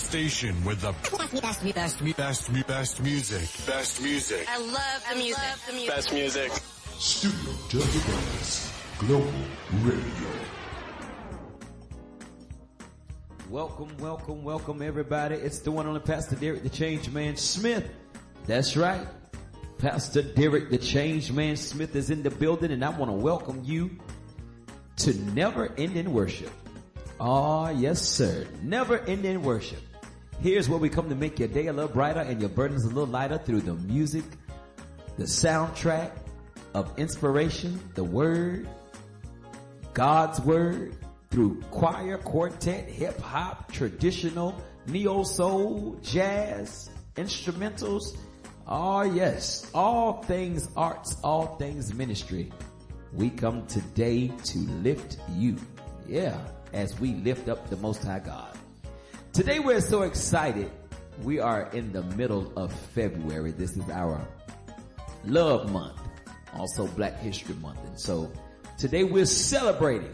station with the best music. Best music. I love the music. Best music. Studio Dirty Brothers Global Radio. Welcome everybody. It's the one only Pastor Derek the Change Man Smith. That's right. Pastor Derek the Change Man Smith is in the building, and I want to welcome you to Never Ending Worship. Oh, yes, sir. Never Ending Worship. Here's where we come to make your day a little brighter and your burdens a little lighter through the music, the soundtrack of inspiration, the word, God's word, through choir, quartet, hip hop, traditional, neo soul, jazz, instrumentals. Oh, yes. All things arts, all things ministry. We come today to lift you. Yeah. As we lift up the Most High God. Today we're so excited. We are in the middle of February. This is our Love Month, also Black History Month. And so today we're celebrating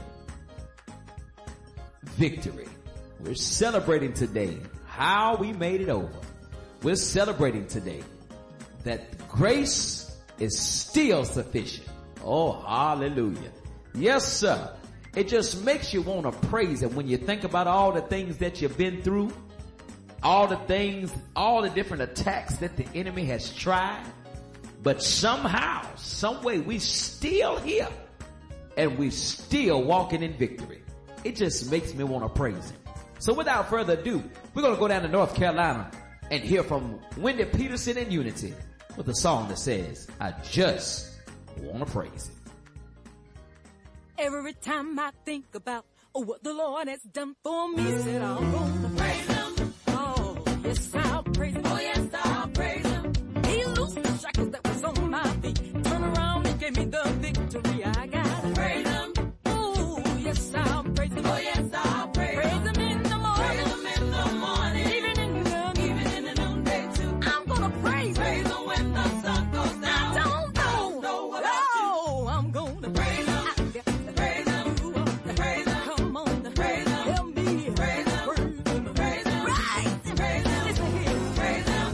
victory. We're celebrating today how we made it over. We're celebrating today that grace is still sufficient. Oh, hallelujah. Yes, sir. It just makes you want to praise Him when you think about all the things that you've been through, all the things, all the different attacks that the enemy has tried. But somehow, some way, we still here and we still walking in victory. It just makes me want to praise Him. So without further ado, we're going to go down to North Carolina and hear from Wendy Peterson and Unity with a song that says, I just want to praise Him. Every time I think about what the Lord has done for me, said I'll go praise Him. Oh, yes, I'll praise Him. Oh, yes, I'll praise Him. He loosed the shackles that was on my feet. Turn around and gave me the victory. I got to praise Him. Oh, yes, I'll praise Him. Oh, yes, I'll praise Him. Praise Him in the morning. Praise Him in the morning. Even in the noonday too. I'm gonna praise Him when the sun goes down. I don't know what I'll do. I'm gonna praise Him. Praise Him.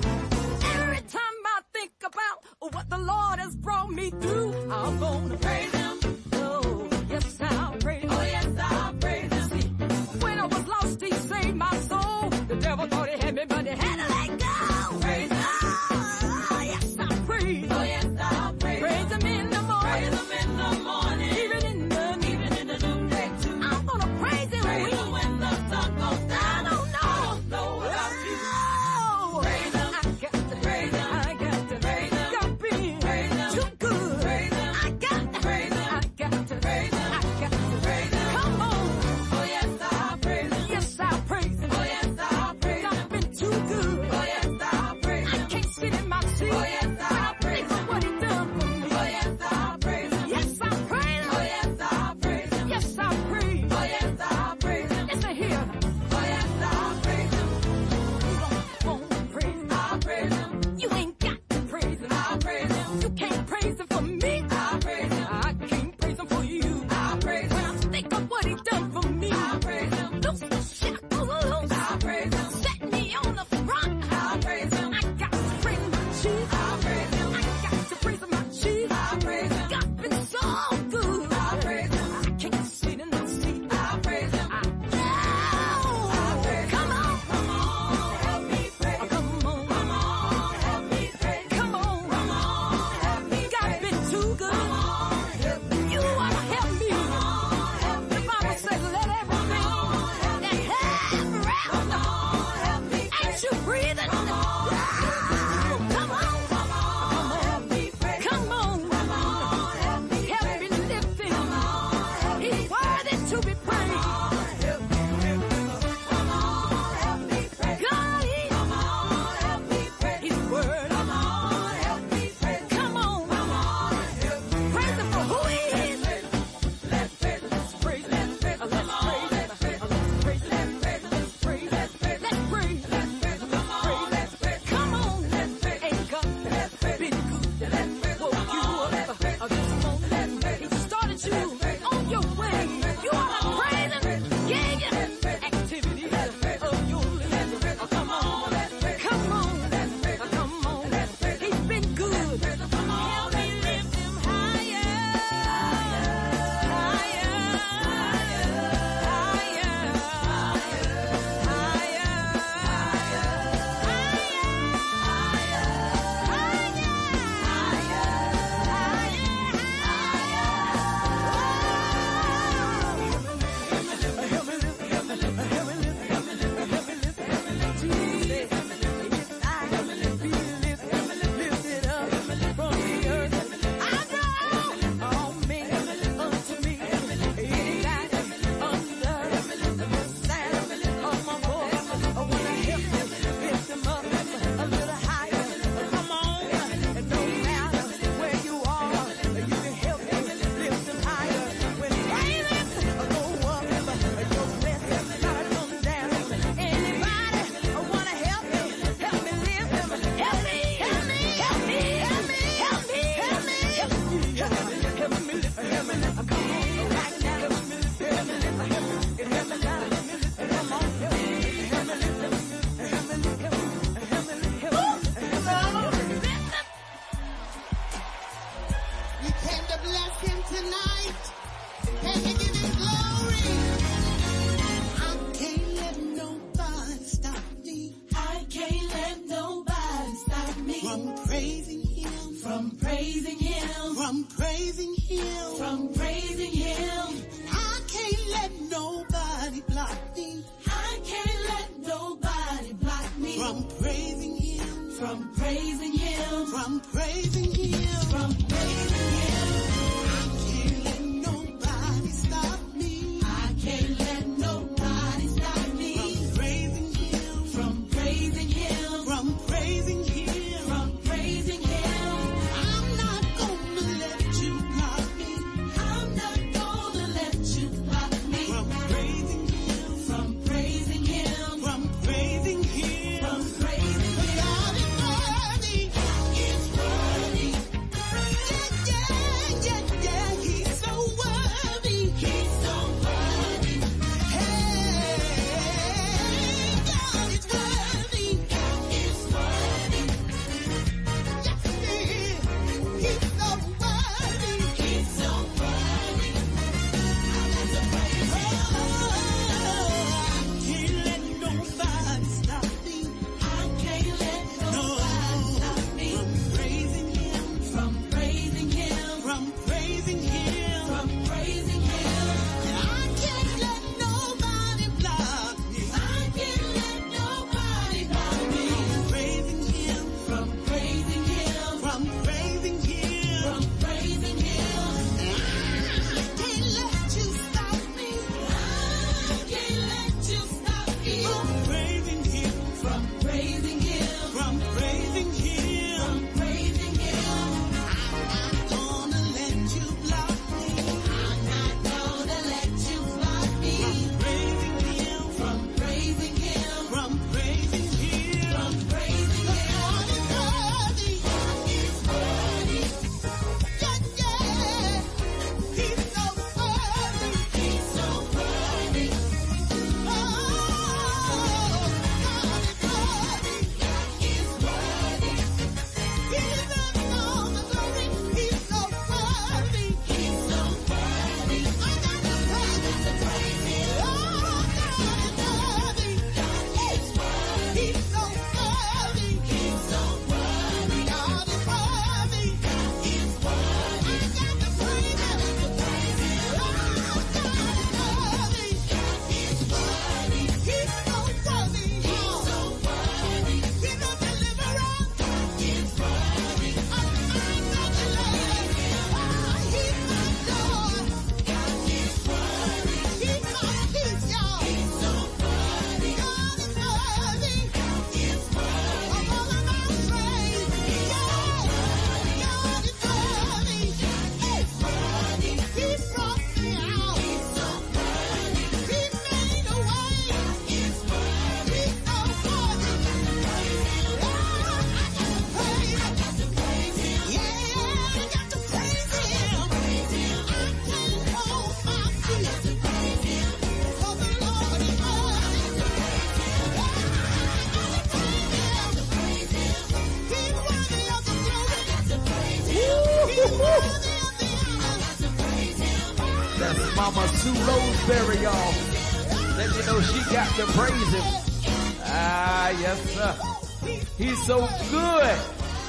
Sue Roseberry, y'all. Let you know she got to praise him. Ah, yes, sir. He's so good.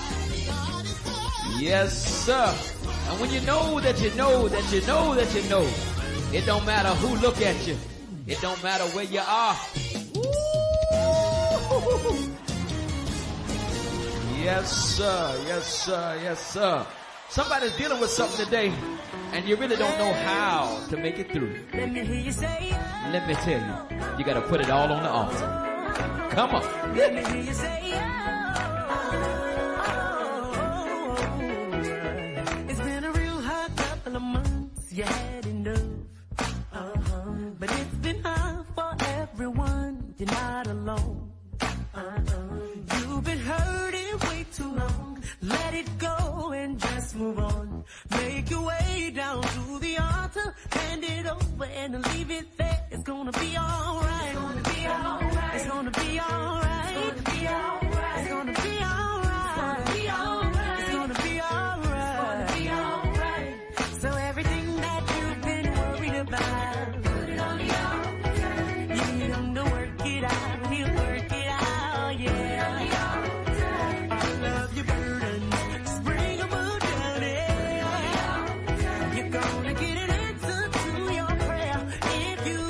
Yes, sir. And when you know that you know that you know that you know, it don't matter who look at you. It don't matter where you are. Woo! Yes, sir. Yes, sir. Yes, sir. Somebody's dealing with something today, and you really don't know how to make it through. Let me hear you say, Let me tell you, you gotta put it all on the altar. Come on. let me hear you say, it's been a real hard couple of months, you had enough. But it's been hard for everyone, you're not alone. You've been hurting way too long. Let it go and just move on. Make your way down to the altar, hand it over and leave it there. It's gonna be alright. It's gonna be alright. It's gonna be alright. It's gonna be alright. It's gonna be alright. It's gonna be alright. It's gonna be alright. So everything that you've been worried about, put it on the altar. You need him to work it out. He'll work it out, yeah. All of your burdens, just bring them all down, yeah. You're gonna get an answer to your prayer if you,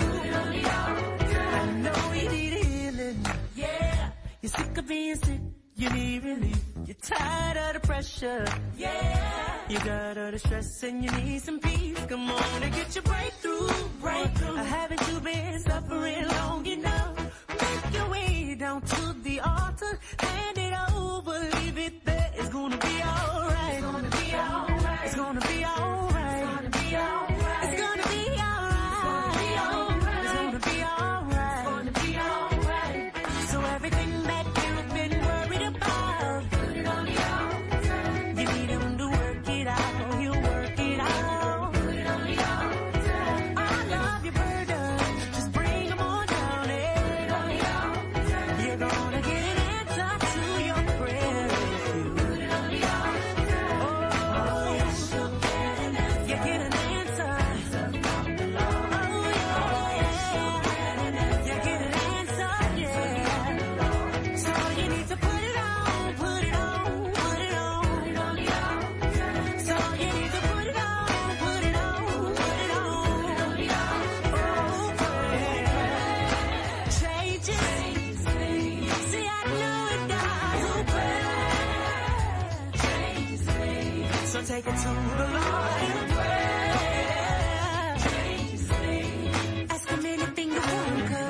I know you need healing, yeah. You're sick of being sick, you need relief. You're tired of the pressure, yeah. You got all the stress and you need some peace. Come on and get your breakthrough. Haven't you been suffering long enough? Make your way down to the altar, hand it over, leave it there. It's gonna be alright. It's gonna be alright. It's gonna be alright. It's gonna be alright. It's gonna be alright. It's gonna be alright. It's gonna be alright. So everything that you've been worried about, put it on the altar. You need him to work it out. He'll work it out. Put it on the altar. All of your burdens, just bring them on down. Put it on the altar. You're gonna get an answer to your prayer if you put it on the altar. Oh, yes, you'll get an answer. You get an answer. Oh, yeah. You get an answer, yeah. So you need to put it on, put it on, put it on. Put it on the altar. So you need to put it on, put it on, put it on. Put it on the altar. Oh, prayer changes. See, I know it does. Oh, prayer. So take it to the Lord in prayer. Ask him anything to conquer.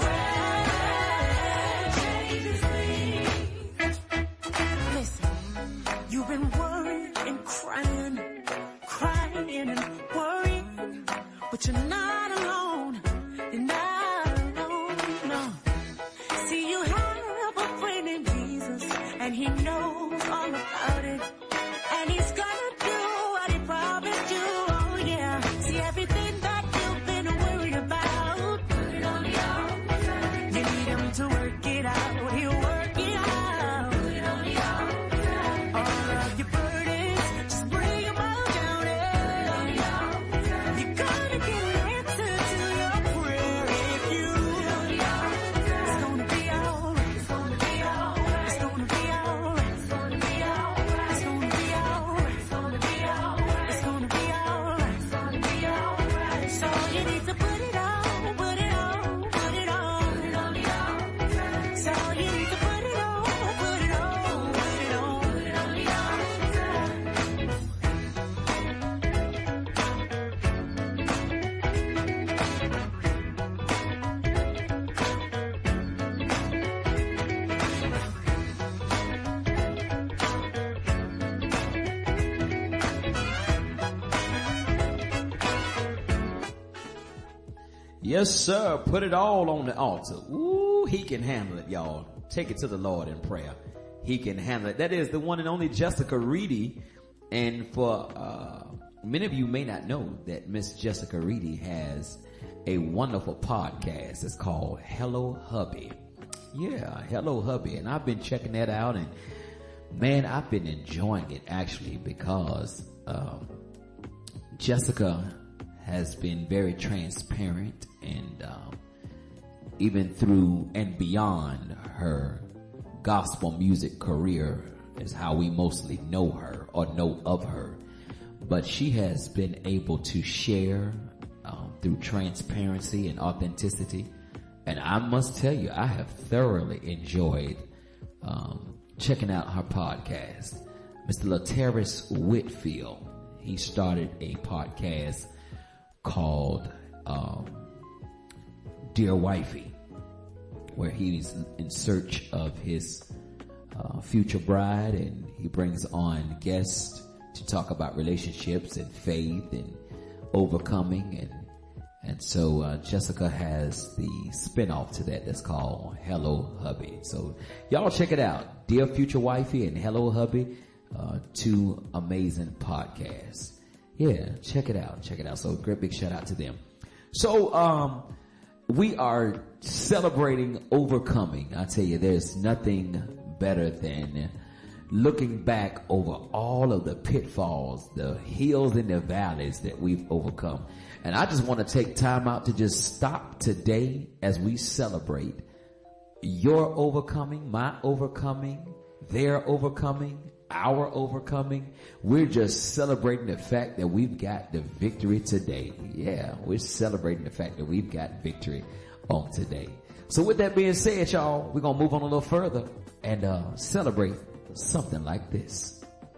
Listen, you've been worrying and crying and worrying, but you're not alone. You're not alone, no. See, you have a friend in Jesus, and he knows all about it. And he's gonna do what he promised you, oh yeah. See, everything that you've been worried about, put it on the altar. You need him to work it out, he'll work it out. Put it on the altar. All of your burdens, just bring them all down there. Put it on the altar. You're gonna get an answer to your prayer if you put it on the altar. It's gonna be alright. It's gonna be alright. It's gonna be alright. It's gonna be alright. It's gonna be alright. It's gonna be alright. It's gonna be alright. It's gonna be alright. So you need to put it on, put it on, put it on. Put it on the altar. So you need to put it on, put it on, put it on. Put it on the altar. Yes, sir. Put it all on the altar. Ooh, he can handle it, y'all. Take it to the Lord in prayer. He can handle it. That is the one and only Jessica Reedy. And for many of you may not know that Miss Jessica Reedy has a wonderful podcast. It's called Hello Hubby. Yeah, Hello Hubby. And I've been checking that out, and man, I've been enjoying it actually, because Jessica has been very transparent and even through and beyond her gospel music career is how we mostly know her or know of her. But she has been able to share through transparency and authenticity. And I must tell you, I have thoroughly enjoyed checking out her podcast. Mr. Laterris Whitfield, he started a podcast called Dear Wifey, where he's in search of his future bride, and he brings on guests to talk about relationships and faith and overcoming. And so Jessica has the spinoff to that that's called Hello Hubby. So y'all check it out. Dear Future Wifey and Hello Hubby, two amazing podcasts. Yeah, check it out. Check it out. So great big shout out to them. So we are celebrating overcoming. I tell you, there's nothing better than looking back over all of the pitfalls, the hills and the valleys that we've overcome. And I just want to take time out to just stop today as we celebrate your overcoming, my overcoming, their overcoming, our overcoming. We're just celebrating the fact that we've got the victory today. Yeah, we're celebrating the fact that we've got victory on today. So with that being said, y'all, we're going to move on a little further and celebrate something like this.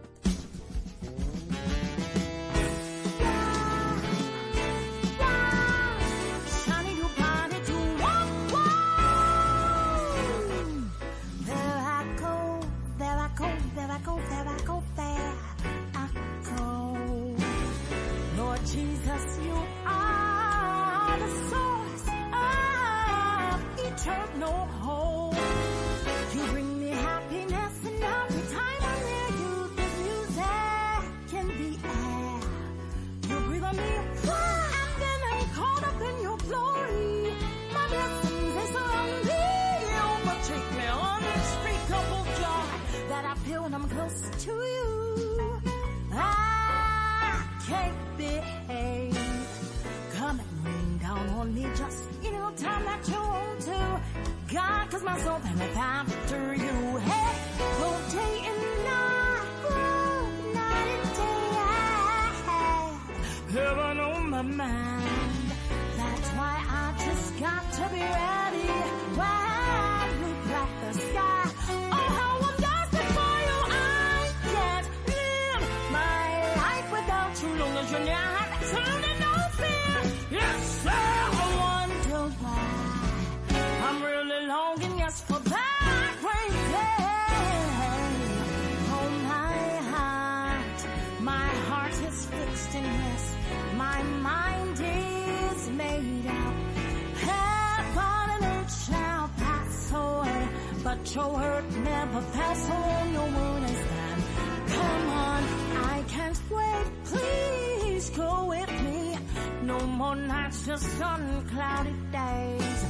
Your hurt never pass on, no one is stand. Come on, I can't wait, please go with me. No more nights, just uncloudy days.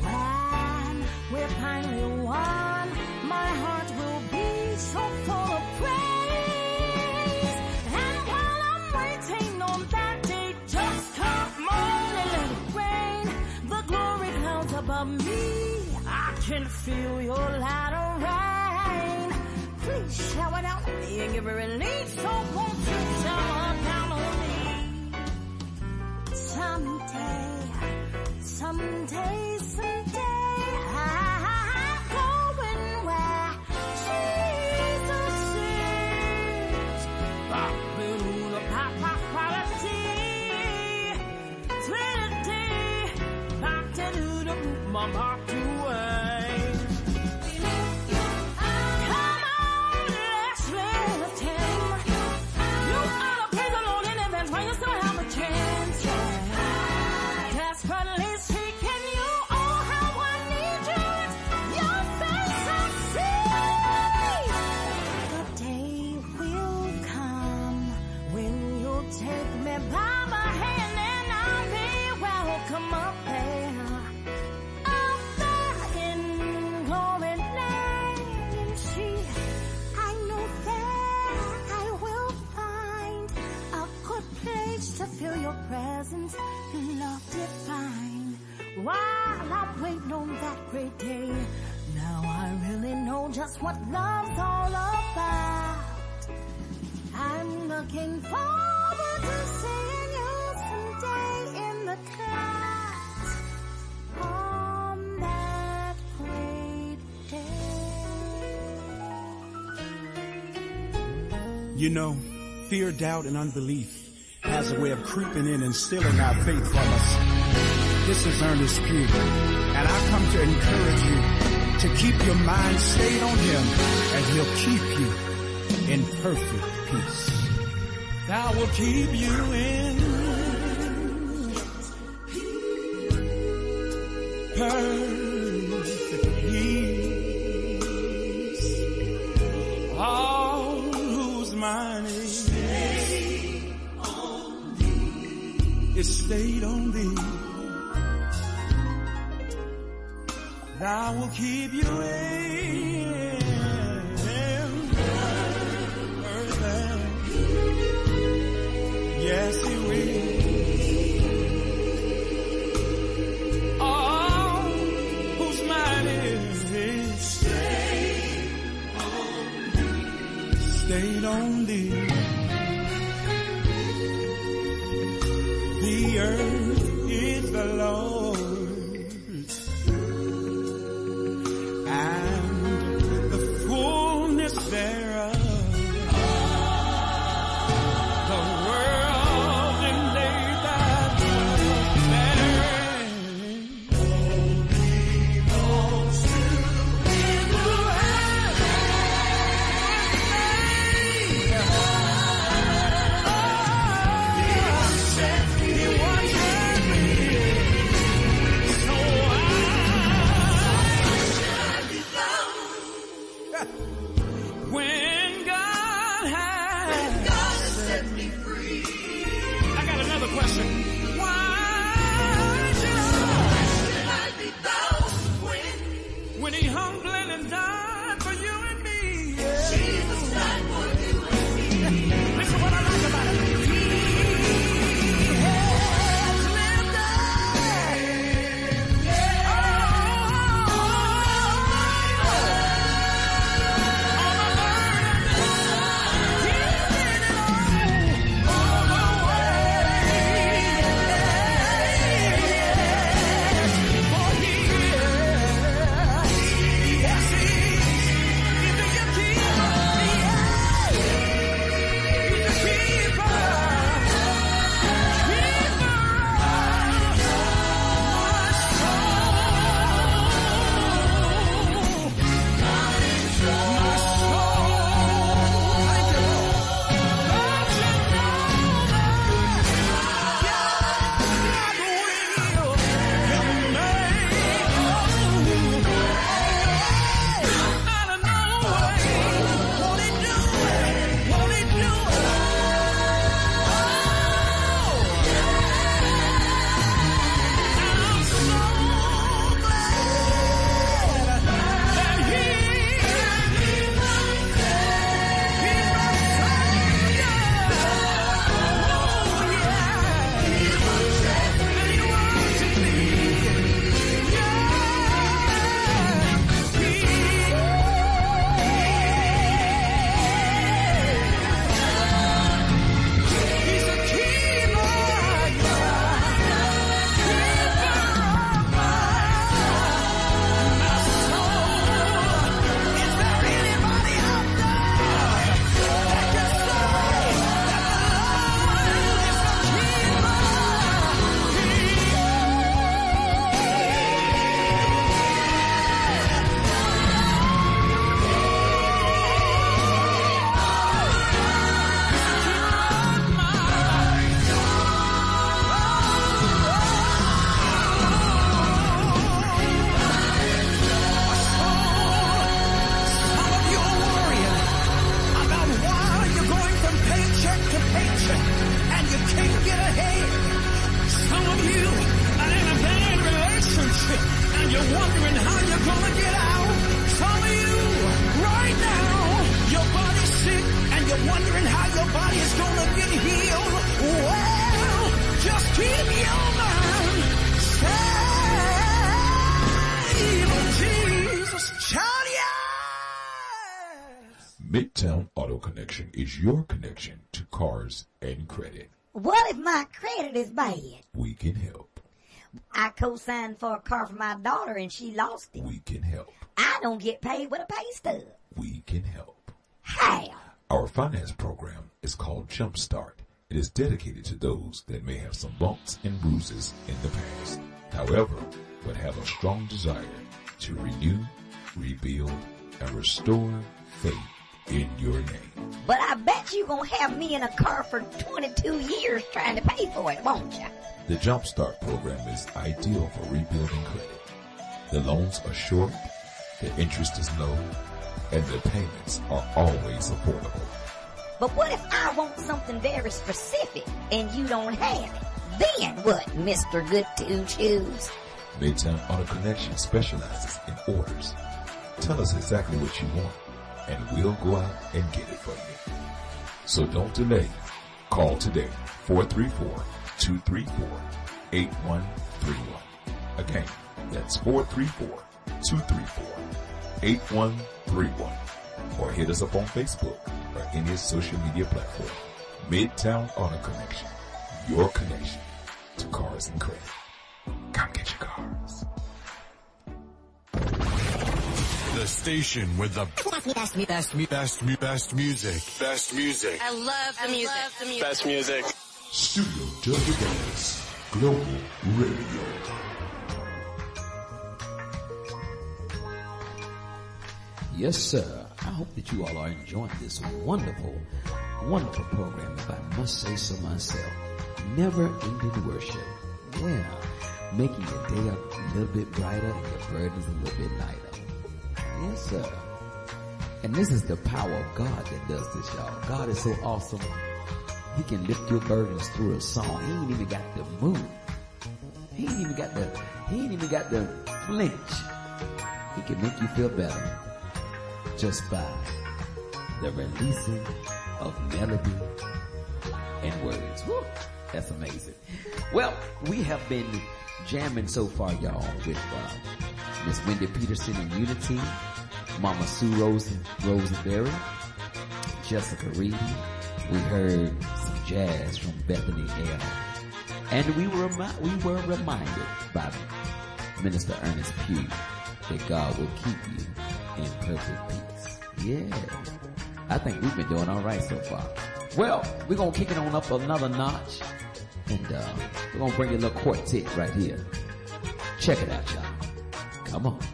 When we're finally one, my heart will be so full of praise. And while I'm waiting on that day, just come on and let it rain. The glory clouds above me, I can feel your light of rain. Please shower down on me and give a relief. So won't you shower down on me? Someday, I'm going where Jesus is. Hallelujah, Trinity, back to the root, my heart to come up there. great day. Now I really know just what love's all about. I'm looking forward to seeing you someday in the clouds on that great day. You know, fear, doubt, and unbelief has a way of creeping in and stealing our faith from us. This is Ernest Pugh, and I come to encourage you to keep your mind stayed on Him, and He'll keep you in perfect peace. God will keep you in perfect peace. All whose mind is stayed on Thee. Thou will keep you in perfect. Yes, He will. All whose mind is stayed on Thee. The earth is the Lord's, and the fullness thereof, the world and they that dwell therein. All belongs to Him who has when God set me free. I got another question. Why should I be bound when He humbled and died for you and me? Yeah. Jesus died for you and me. Listen what I like about it. He has lived keep your mind stayed Midtown Auto Connection is your connection to cars and credit. What if my credit is bad? We can help. I co-signed for a car for my daughter and she lost it. We can help. I don't get paid with a pay stub. We can help. How? Our finance program is called Jumpstart. It is dedicated to those that may have some bumps and bruises in the past. However, but have a strong desire to renew, rebuild, and restore faith in your name. But I bet you gonna have me in a car for 22 years trying to pay for it, won't you? The Jumpstart program is ideal for rebuilding credit. The loans are short, the interest is low, and the payments are always affordable. But what if I want something very specific and you don't have it? Then what, Mr. Good to Choose? Midtown Auto Connection specializes in orders. Tell us exactly what you want, and we'll go out and get it for you. So don't delay. Call today, 434-234-8131. Again, that's 434-234-8131. Or hit us up on Facebook or any social media platform. Midtown Auto Connection, your connection to cars and credit. Come get your cars. The station with the best music. Best music. I love the music. Best music. Studio WS Global Radio. Yes, sir. I hope that you all are enjoying this wonderful, wonderful program, if I must say so myself. Never-ending worship. Yeah. Making your day a little bit brighter and your burdens a little bit lighter. Yes, sir. And this is the power of God that does this, y'all. God is so awesome. He can lift your burdens through a song. He ain't even got to move. He ain't even got to flinch. He can make you feel better just by the releasing of melody and words. Woo, that's amazing. Well, we have been jamming so far, y'all, with Miss Wendy Peterson in Unity, Mama Sue Rosenberry, Jessica Reed. We heard some jazz from Bethany L. And we were reminded by Minister Ernest Pugh that God will keep you in perfect peace. Yeah. I think we've been doing all right so far. Well, we're going to kick it on up another notch. And we're going to bring a little quartet right here. Check it out, y'all. Come on.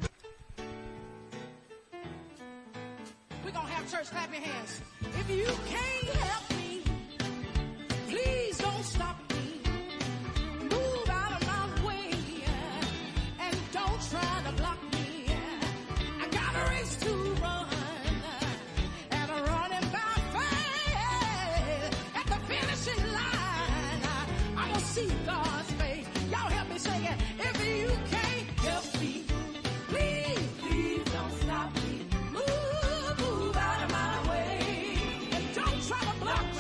We're going to have church, clap your hands. If you can't help me, please don't stop me. Move out of my way and don't try to block me. I got a race to run and I'm running by faith at the finishing line. I'm going to see God's face. Y'all help me sing it. If you can't help me, please don't stop me. Move out of my way and don't try to block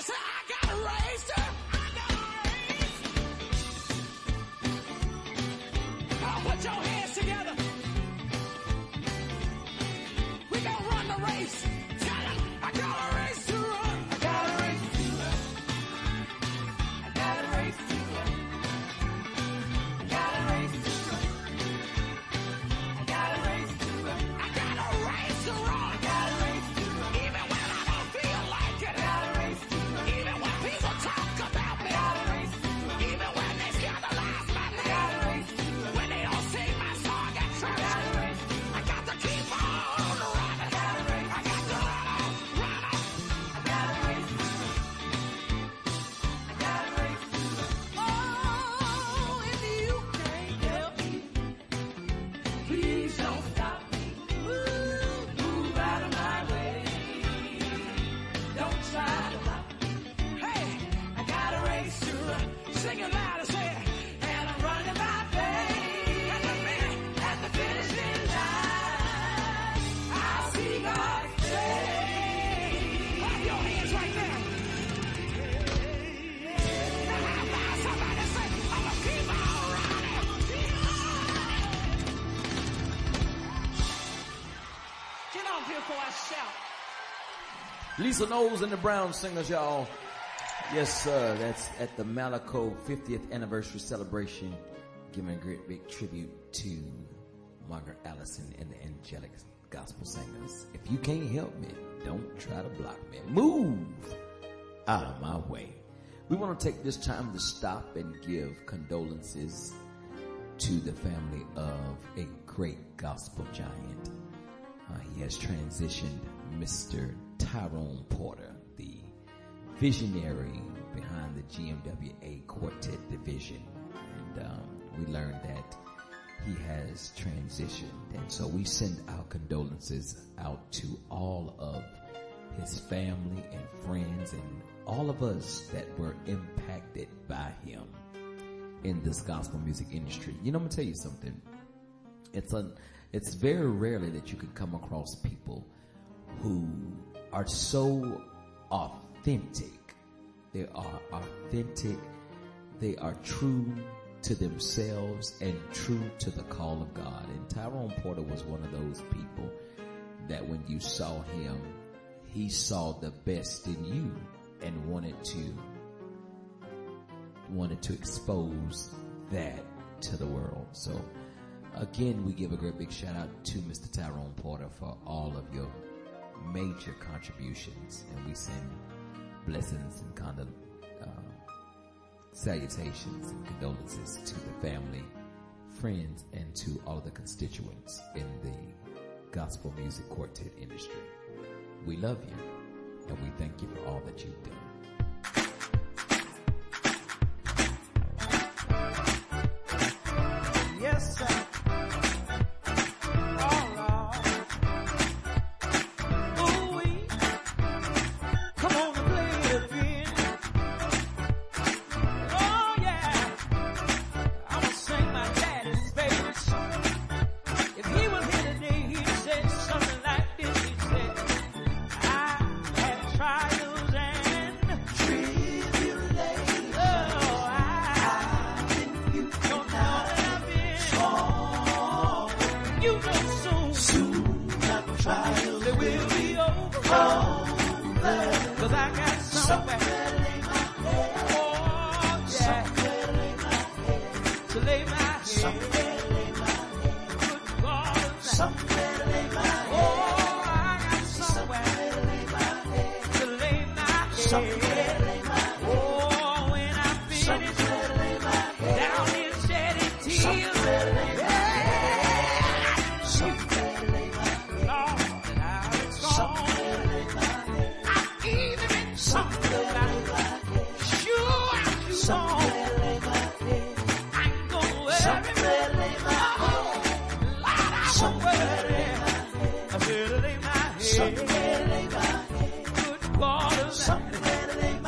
say, I got a raise to, I got a raise. Come on, put your hands together. We gonna run the race. Tell them, I got a race to run. I got a race to run. I got a race to run. I got a race to run. I got a race to run. I got a race to run. I got a race to run. Even when I don't feel like it. I got a race to run. Even when people talk about me. I got a race to run. Even when they scandalize my name. I got a race to run. When they don't sing my song at church. I got a race to run. I got to keep on running. I got a race. I got to run on. I got a race to run. I got a race to run. Oh, if you can't help me, please don't stop me. Move out of my way. Don't try to block me. Hey, I got a race to run. Sing it loud and say it. And I'm running my pace. At the finishing line, I see God's face. Clap your hands right there. Now how about somebody say, I'm gonna keep on running. Get on here before I shout. Lisa Knowles and the Brown Singers, y'all. Yes, sir. That's at the Malaco 50th anniversary celebration. Giving a great big tribute to Margaret Allison and the Angelic Gospel Singers. If you can't help me, don't try to block me. Move out of my way. We want to take this time to stop and give condolences to the family of a great gospel giant. He has transitioned, Mr. Tyrone Porter, the visionary behind the GMWA Quartet Division. And we learned that he has transitioned. And so we send our condolences out to all of his family and friends and all of us that were impacted by him in this gospel music industry. You know, I'm going to tell you something. It's very rarely that you can come across people who are so authentic. They are authentic. They are true to themselves and true to the call of God. And Tyrone Porter was one of those people that when you saw him, he saw the best in you and wanted to expose that to the world. So again, we give a great big shout out to Mr. Tyrone Porter for all of your major contributions, and we send blessings and salutations and condolences to the family, friends, and to all of the constituents in the gospel music quartet industry. We love you, and we thank you for all that you've done. Yes, sir. Somewhere to lay my head. Good God, somewhere to lay my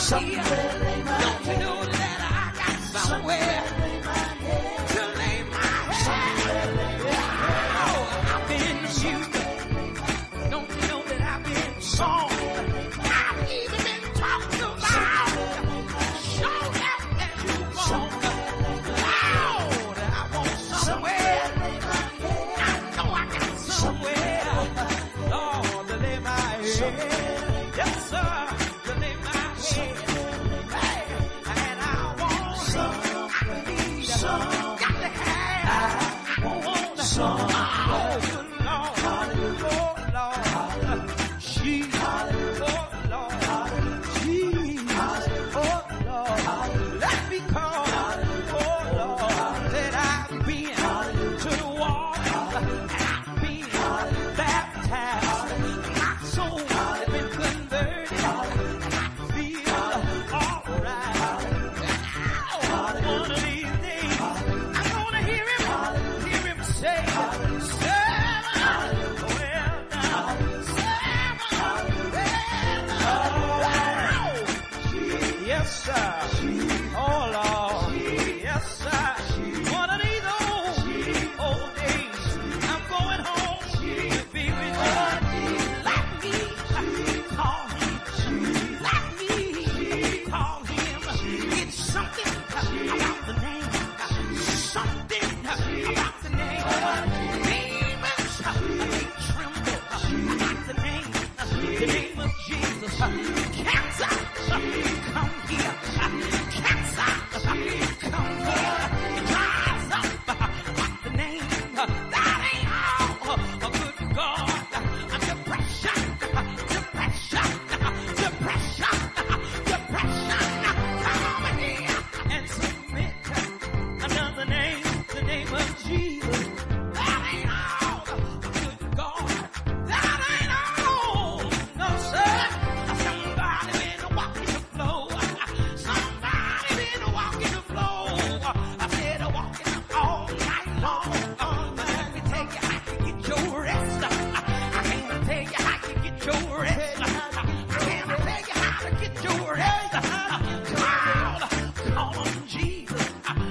Don't you know that I got somewhere to lay my head? Oh, I've been abused. Don't you know that I've been sown? I've even been talked about. Show that you want. Lord, I want somewhere. I know I got somewhere. Lord, to lay my head. Yes, sir, to lay my head. Hey, and I want some. I need some. Got to have. I want some. Oh, good Lord. Oh, Lord. Jesus. Oh, Lord. Jesus. Oh, Lord. Let me call. Oh, Lord. That I've been to the water. And I've been baptized. My soul has been converted. And I feel alright. One of these days, I'm gonna hear him say, servant, well done. Servant, well done. Yes, sir. Oh, Lord. Yes, sir. One of these old days, I'm going home to be with God. Let me call him. Let me call him. It's something about the name. Something about the name. Demons, they tremble at the name of Jesus. Cancer, come here. Cancer, come here. It dries up at the name. That ain't all. A good God. Depression. Come over here and submit. Another name, the name of Jesus. That ain't all. Good God. That ain't all. No, sir. Somebody been walking the floor. Somebody been walking the floor. I said walking all night long. Let me tell you how you get your rest. I can't tell you how you get your rest. I can't tell you how to get your rest. Call on Jesus.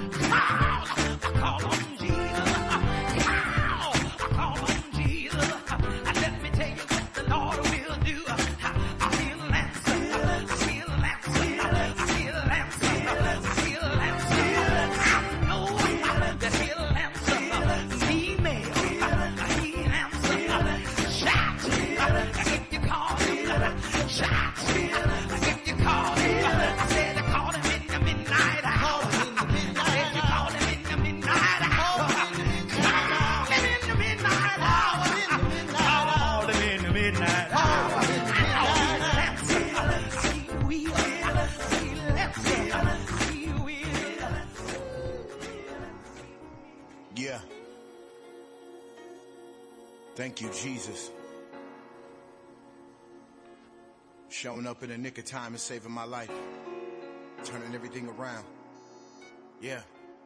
Call on Jesus. Call on Jesus. Let me tell you what the Lord will do. He'll answer. He'll answer. He'll answer. He'll answer. I know that he'll answer. Email. He'll answer. Shout. If you call him. Shout. If you call him. I said I called him in the midnight hour. I said you called him in the midnight hour. Call him in the midnight hour. Call him in the midnight hour. He'll answer. He will. He'll answer. He will. Yeah. Thank you, Jesus. Showing up in the nick of time and saving my life. Turning everything around. Yeah.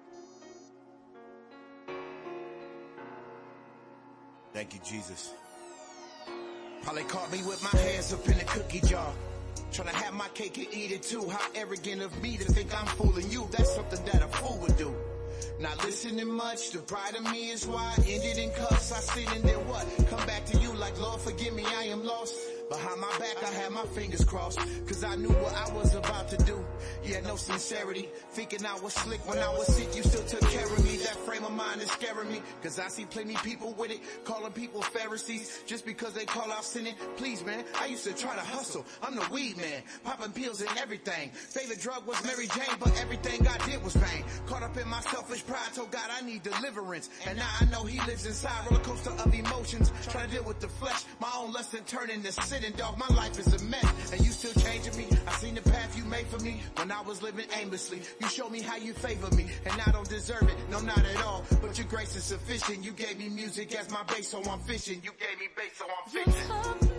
Thank you, Jesus. Probably caught me with my hands up in the cookie jar. Trying to have my cake and eat it too. How arrogant of me to think I'm fooling you. That's something that a fool would do. Not listening much, the pride of me is why I ended in cuffs. I sit and then what? Come back to you like, Lord, forgive me, I am lost. Behind my back, I had my fingers crossed, cause I knew what I was about to do. Yeah, no sincerity, thinking I was slick when I was sick, you still took care of me. That frame of mind is scaring me, cause I see plenty people with it, calling people Pharisees, just because they call out sinning. Please, man, I used to try to hustle, I'm the weed man, popping pills and everything. Favorite drug was Mary Jane, but everything I did was vain. Caught up in my selfish pride, told God I need deliverance, and now I know he lives inside. Roller coaster of emotions, trying to deal with the flesh. My own lesson turned into sin. Dog, my life is a mess, and you still changing me. I seen the path you made for me when I was living aimlessly. You showed me how you favor me, and I don't deserve it, no, not at all. But your grace is sufficient. You gave me music as my base, so I'm fishing. You gave me bass, so I'm fishing. You told me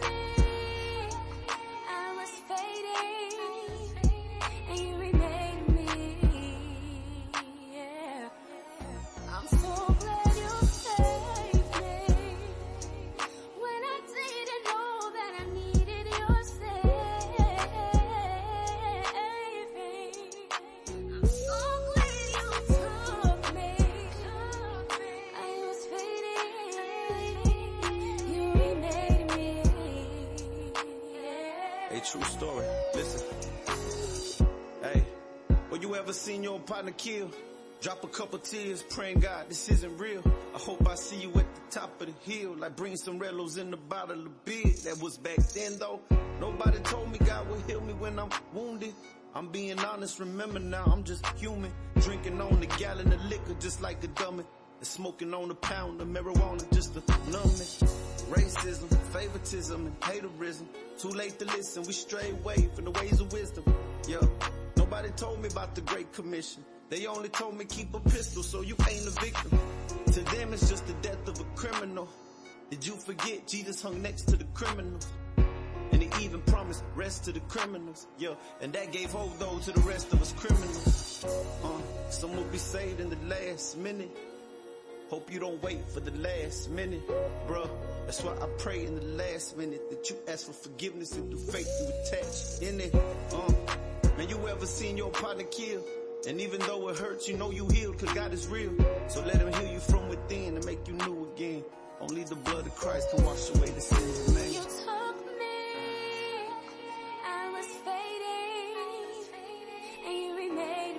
I was fading, and you remade me. Yeah, I'm so glad you saved me when I didn't know that I needed your Hey, true story. Listen. Hey, well, you ever seen your partner kill? Drop a couple tears, praying God this isn't real. I hope I see you at the top of the hill, like bring some Rellos in the bottle of beer. That was back then though. Nobody told me God would heal me when I'm wounded. I'm being honest, remember now I'm just human. Drinking on a gallon of liquor just like a dummy. And smoking on a pound of marijuana just to numb me. Racism, favoritism, and haterism. Too late to listen, we stray away from the ways of wisdom. Yeah, nobody told me about the Great Commission. They only told me keep a pistol so you ain't a victim. To them it's just the death of a criminal. Did you forget Jesus hung next to the criminals? And he even promised rest to the criminals. Yeah, and that gave hope though to the rest of us criminals. Some will be saved in the last minute. Hope you don't wait for the last minute, bruh. That's why I pray in the last minute that you ask for forgiveness and through faith you attach in it. Man, you ever seen your partner killed? And even though it hurts, you know you healed, cause God is real. So let him heal you from within and make you new again. Only the blood of Christ can wash away the sins of man. You took me, I was fading, and you remade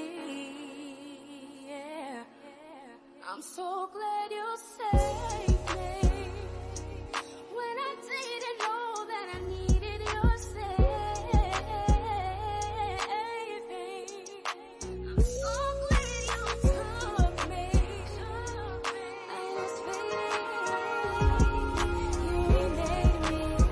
me, yeah. I'm so glad you saved me, when I didn't know that I needed your saving. I'm so glad you took me, I was fading, you remade me,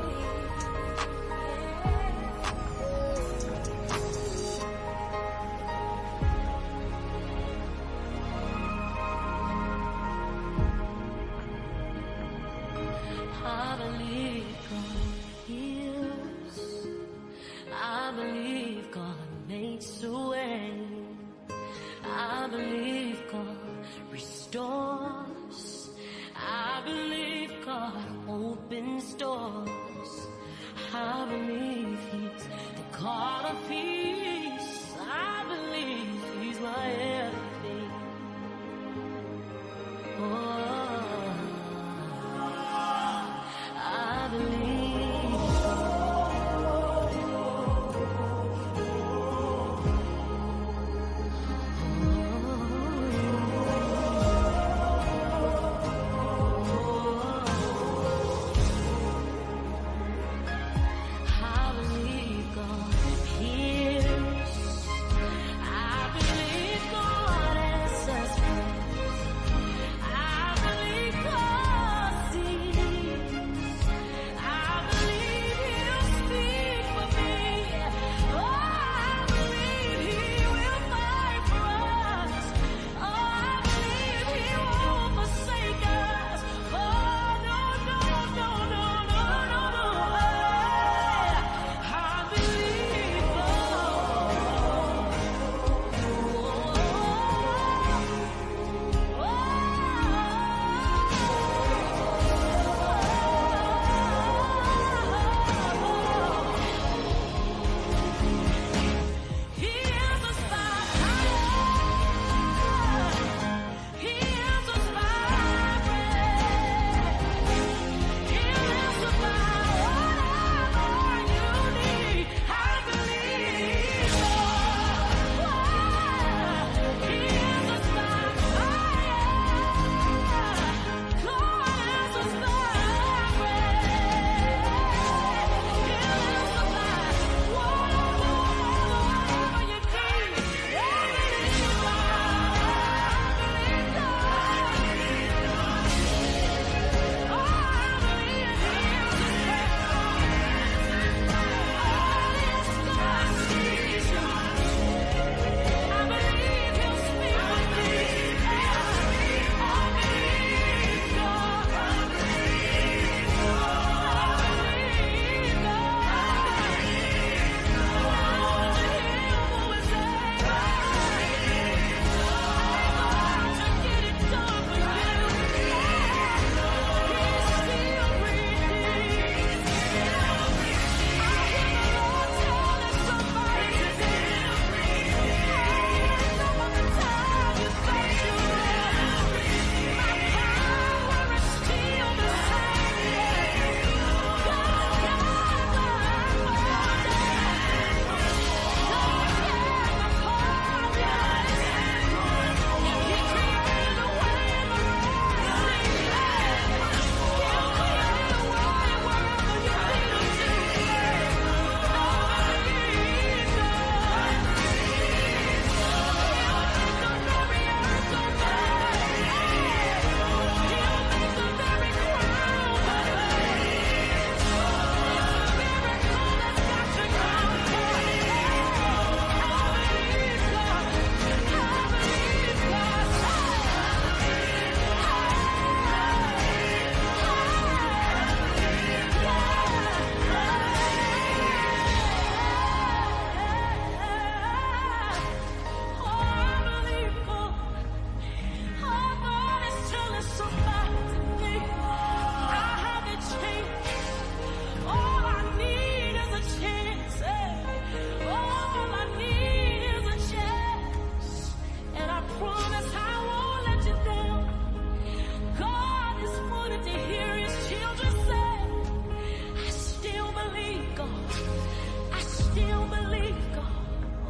still believe God.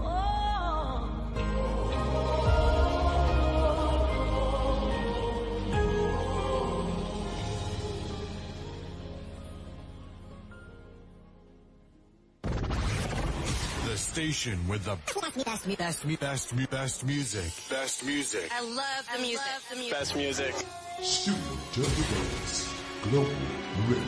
The station with the best music. Best music. I love the music. Best music. Studio WS Global Radio.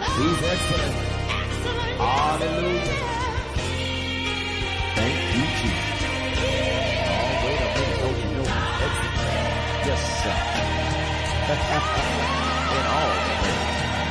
He's excellent. Hallelujah. Thank you, Jesus. Oh, wait a minute. Don't you know he's excellent? Yes, sir. In all things.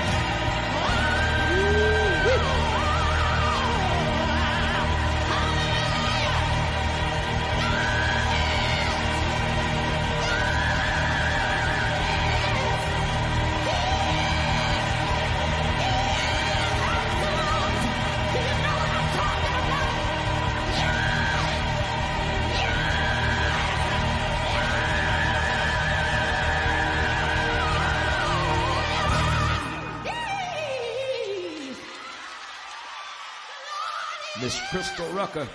Miss Crystal Rucker.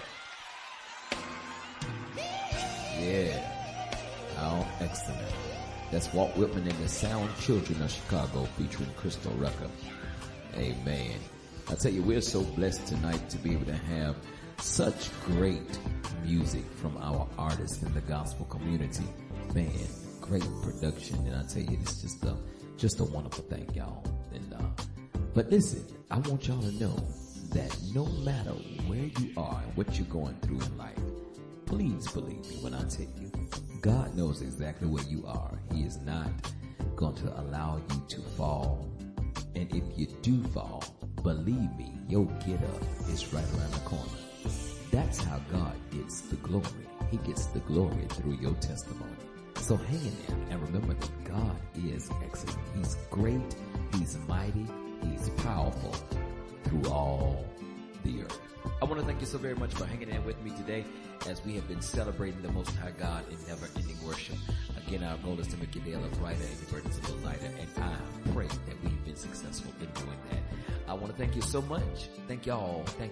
Yeah. How excellent. That's Walt Whitman and the Sound Children of Chicago featuring Crystal Rucker. Amen. I tell you, we're so blessed tonight to be able to have such great music from our artists in the gospel community. Man, great production. And I tell you, it's just a wonderful thing, y'all. And, but listen, I want y'all to know that no matter where you are and what you're going through in life, please believe me when I tell you, God knows exactly where you are. He is not going to allow you to fall. And if you do fall, believe me, your get up is right around the corner. That's how God gets the glory. He gets the glory through your testimony. So hang in there and remember that God is excellent. He's great. He's mighty. He's powerful through all the earth. I want to thank you so very much for hanging in with me today as we have been celebrating the Most High God in never-ending worship. Again, our goal is to make your day a little brighter and your burdens a little lighter, and I pray that we've been successful in doing that. I want to thank you so much. Thank y'all, and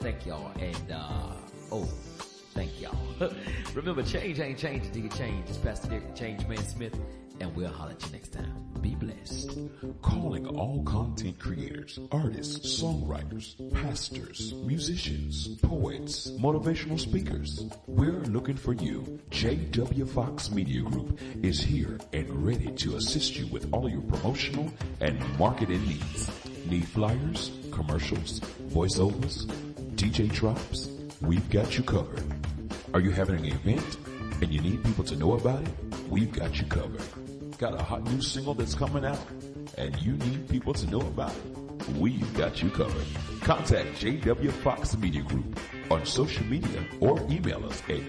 thank y'all. Remember, change ain't changed until you change. It's Pastor Derek, the Change Man Smith, and we'll holler at you next time. Be blessed. Calling all content creators, artists, songwriters, pastors, musicians, poets, motivational speakers. We're looking for you. J.W. Fox Media Group is here and ready to assist you with all your promotional and marketing needs. Need flyers, commercials, voiceovers, DJ drops? We've got you covered. Are you having an event and you need people to know about it? We've got you covered. Got a hot new single that's coming out and you need people to know about it? We've got you covered. Contact JW Fox Media Group on social media or email us at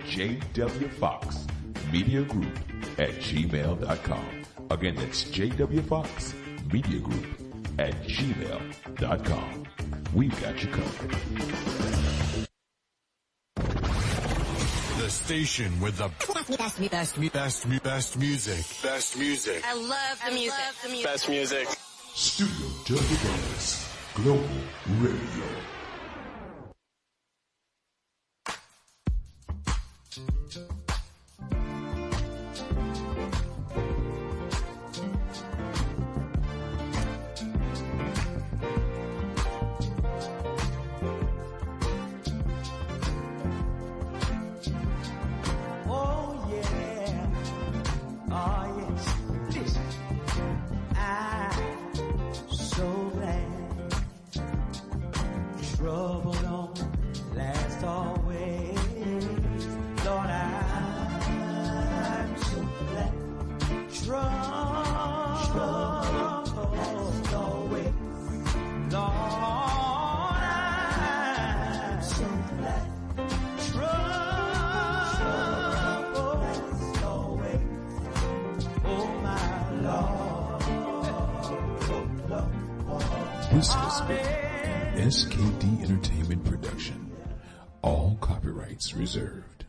jwfoxmediagroup@gmail.com. Again, that's jwfoxmediagroup@gmail.com. We've got you covered. The station with the best music. Best music. I love the music. Best music. Studio WS Global Radio. This has been an SKD Entertainment production. All copyrights reserved.